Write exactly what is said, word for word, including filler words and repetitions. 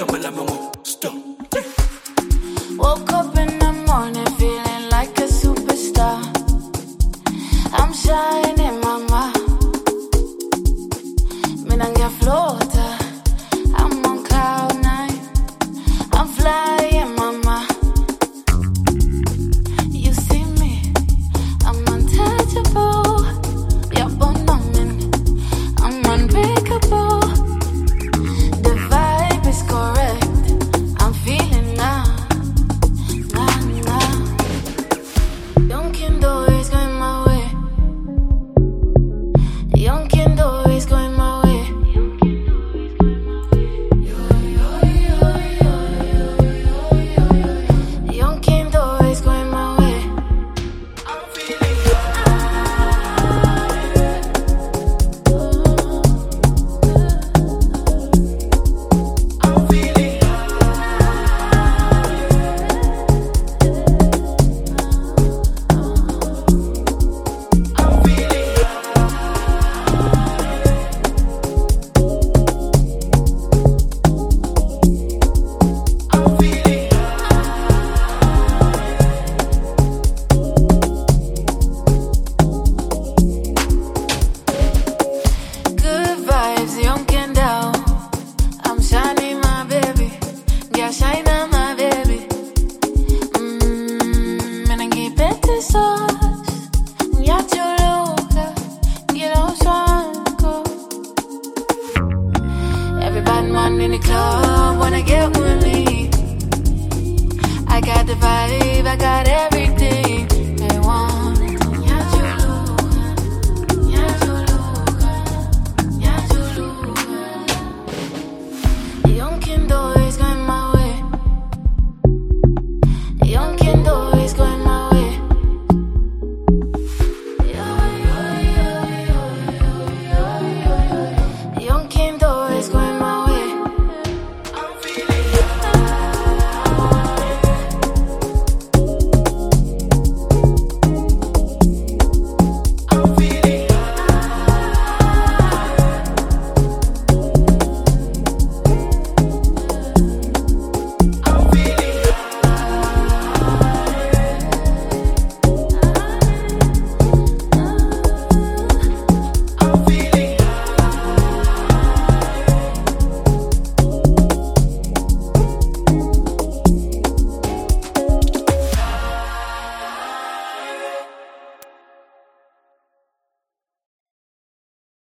Woke up in the morning feeling like a superstar. I'm shining, mama. Minangia flota. I'm on cloud nine. I'm flying, mama. You see me? I'm untouchable. You're phenomenal. I'm unbreakable. The vibe is correct. I'm feeling now. Nah, nah. Young Kid always going my way. Young Kid always going my way. Young Kid always going my way. I'm feeling I'm feeling I'm feeling I'm feeling good vibes, young and down. I'm shining, my baby. Yeah, shine on my baby. Mmm, and I get better sauce. Ya chuluka, get on sanko. Every bad man in the club wanna get with me. I got the vibe, I got everything they want. Ya chuluka, ya chuluka, ya chuluka. Young Kid always going my way. Young Kid always going my way. Young Kid always going my way. I'm feeling I'm feeling